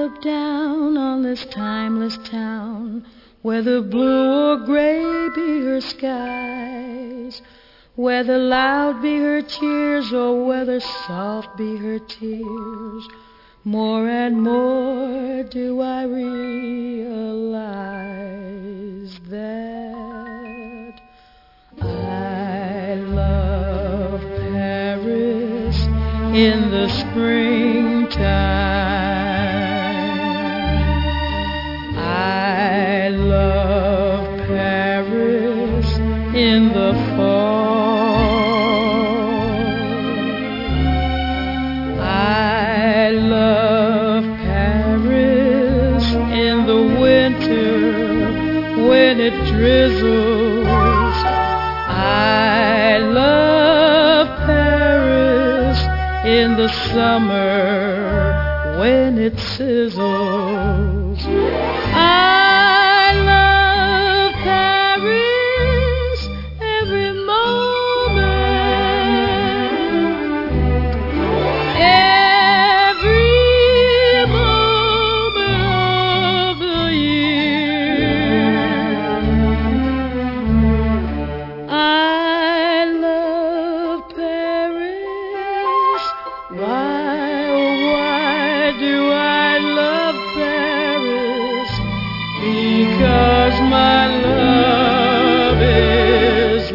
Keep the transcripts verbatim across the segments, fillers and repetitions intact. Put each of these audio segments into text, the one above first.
look down on this timeless town, whether blue or gray be her skies, whether loud be her cheers or whether soft be her tears, more and more do I realize that I love Paris in the springtime. I love Paris in the fall. I love Paris in the winter when it drizzles. I love Paris in the summer when it sizzles. I love Paris every moment, every moment of the year. I love Paris. Why, oh why do I love Paris? Because my love is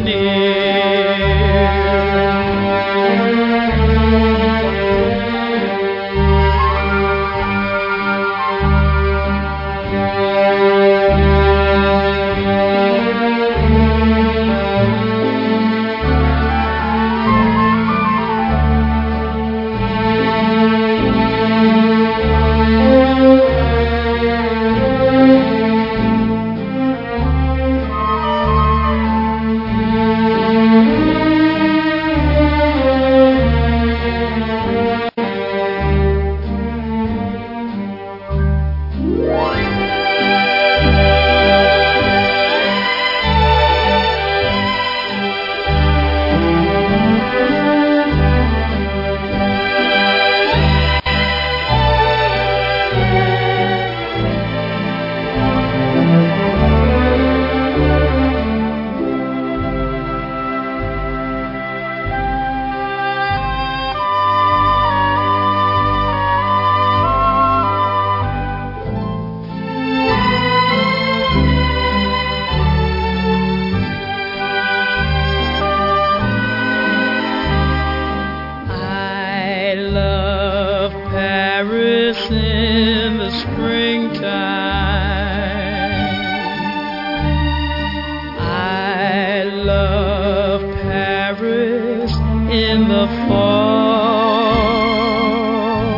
in the springtime. I love Paris in the fall.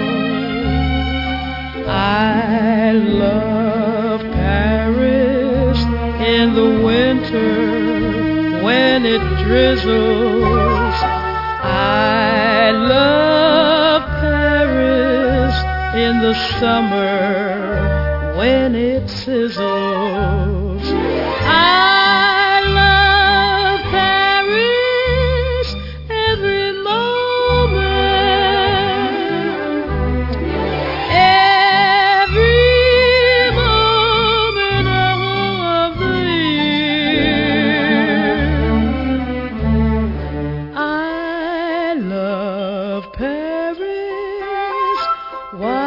I love Paris in the winter when it drizzles. I love Paris in the summer when it sizzles. I love Paris every moment, every moment of the year. I love Paris. Why